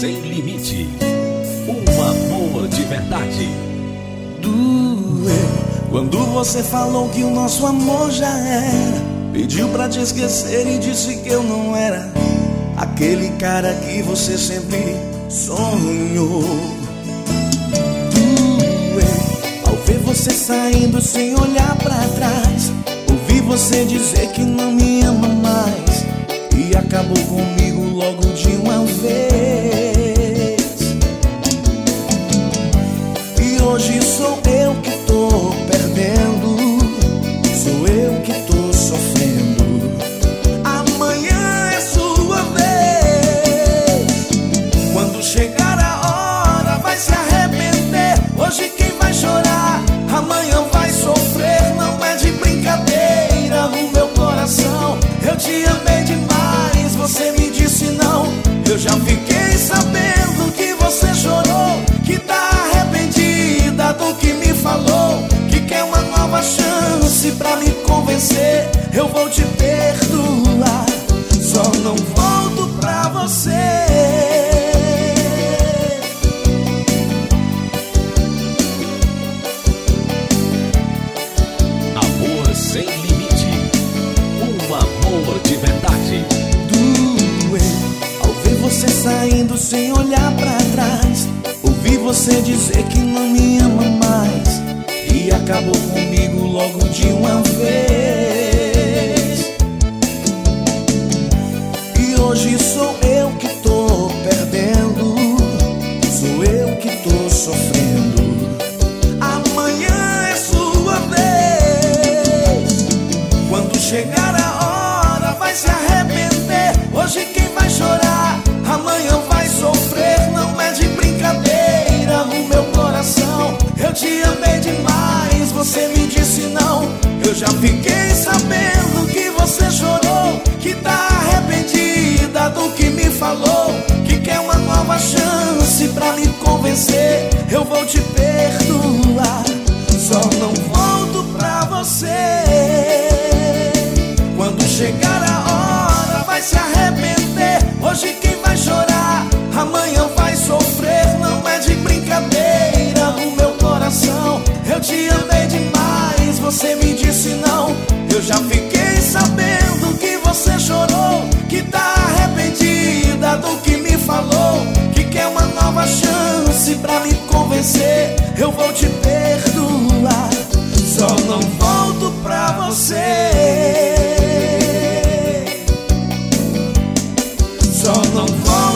sem limite. Um amor de verdade. Doeu quando você falou que o nosso amor já era. Pediu pra te esquecer e disse que eu não era aquele cara que você sempre sonhou. Doeu ao ver você saindo sem olhar pra trás. Ouvi você dizer que não me ama mais e acabou comigo logo de uma vez. E hoje sou eu que tô perdendo, sou eu que tô sofrendo. Amanhã é sua vez. Quando chegar a hora vai se arrepender. Hoje quem vai chorar, amanhã vai sofrer. Não é de brincadeira o meu coração. Eu te amei demais, você me disse não. Eu já fiquei sabendo que você chorou, que tá arrependida do que me falou, que quer uma nova chance pra me convencer. Eu vou te perdoar, só não volto pra você. Amor sem limite. Um amor de verdade. Doeu ao ver você saindo sem olhar pra trás. Ouvi você dizer que não me ama mais e acabou comigo logo de uma vez. E hoje sou eu que tô perdendo, sou eu que tô sofrendo. Amanhã é sua vez. Quando chegar a hora vai se arrepender. Hoje quem vai chorar, amanhã vai sofrer. Não é de brincadeira o meu coração. Eu te amei demais, você me disse não. Eu já fiquei sabendo que você chorou, que tá arrependida do que me falou, que quer uma nova chance pra me convencer. Eu vou te perdoar, só não volto pra você. Quando chegar a hora vai se arrepender. Hoje quem vai chorar, amanhã vai sofrer. Não é de brincadeira o meu coração. Eu te amei demais, você me disse não. Eu já fiquei sabendo que você chorou, que tá arrependida do que me falou, que quer uma nova chance pra me convencer. Eu vou te perdoar, só não volto pra você. Só não volto